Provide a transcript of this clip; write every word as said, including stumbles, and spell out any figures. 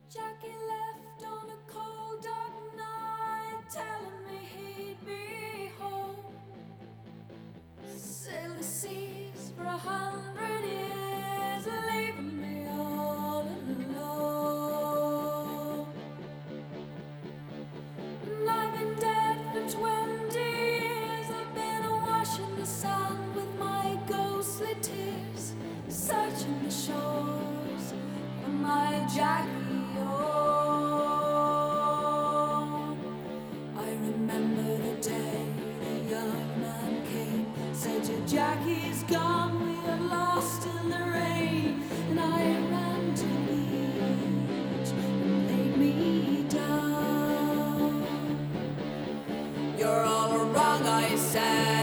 Jackie left on a cold dark night, telling me he'd be home. Sailed the seas for a hundred years, leaving me all alone. And I've been dead for twenty years. I've been awash in the sun with my ghostly tears, searching the shores for my Jackie. I remember the day the young man came, said your Jackie's gone, we are lost in the rain. And I ran to the beach and laid me down. You're all wrong, I said.